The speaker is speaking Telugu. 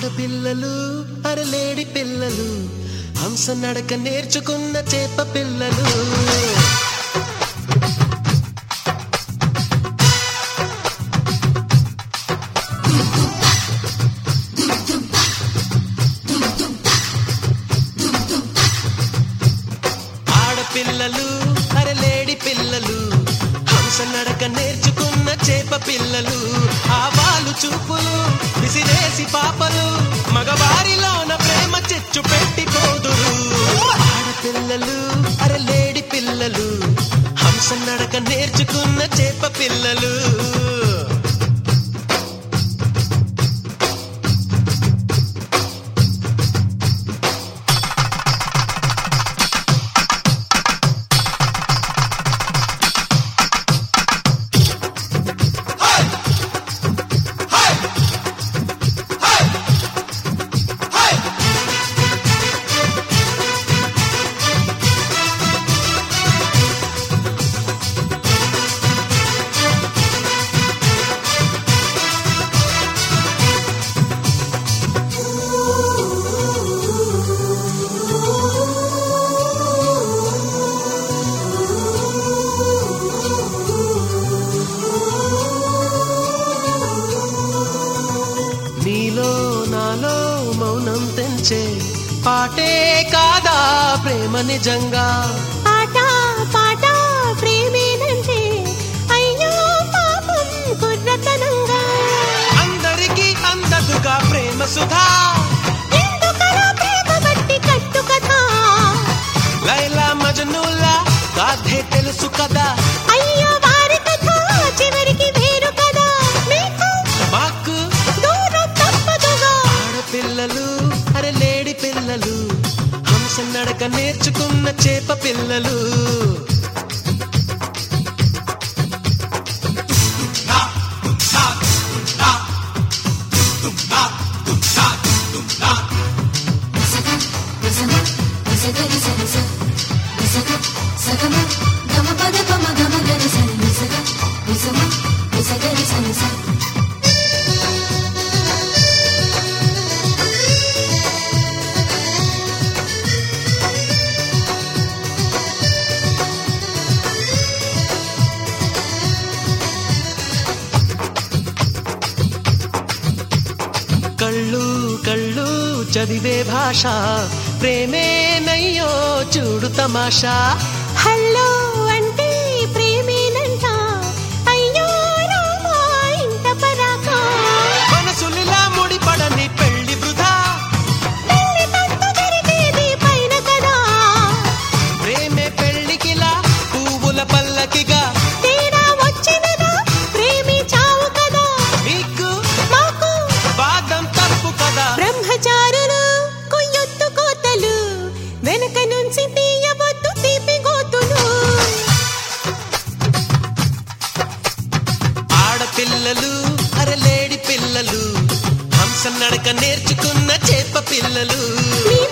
పిల్లలు అరలేడి పిల్లలు హంస నడక నేర్చుకున్న చేప పిల్లలు ఆడపిల్లలు అరలేడి పిల్లలు హంస నడక నేర్చుకున్న చేప పిల్లలు ఆవాలు చూపులు విసిరేసి పాపలు మగవారిలోన ప్రేమ చెచ్చు పెట్టిపోదురు ఆడపిల్లలు అరలేడి పిల్లలు హంస నడక నేర్చుకున్న చేప పిల్లలు నీలో నాలో మౌనం తెంచే పాటే కాదా ప్రేమ నిజంగా పాట పాట ప్రేమేనంటే అయ్యో పాపం కుర్రతనంగా అందరికీ అందదుగా ప్రేమ సుధా ఎందుకలా ప్రేమ బట్టి కట్టు కథ లైలా మజ్నూలా గాథే తెలుసు కదా అయ్యో వారి కథ చివరికి వేరు కదా మీకు మాకు దూరం తప్పదుగా ఆడపిల్లలు అరలేడి పిల్లలు హంస నడక నేర్చుకున్న చేప పిల్లలు కళ్ళు కళ్ళు చదివే భాష ప్రేమేనయ్యో చూడు తమాషా హల్లో అంటే ప్రేమేనంట అయ్యో రామా ఇంత పరాక మనసులిలా ముడిపడని పెళ్లి వృధా పెళ్లి తంతు జరిగేది పైన కదా ప్రేమే పెళ్లికిలా పువ్వుల పల్లకిగా తేడా వచ్చినదా ప్రేమి చావు కదా మీకు మాకు వాదం తప్పు కదా బ్రహ్మచారులు కొయ్యొత్తు కోతలు వెనక నుంచి తీయవద్దు తీపి గోతులు ఆడపిల్లలు అరలేడి పిల్లలు హంస నడక నేర్చుకున్న చేప పిల్లలు మీ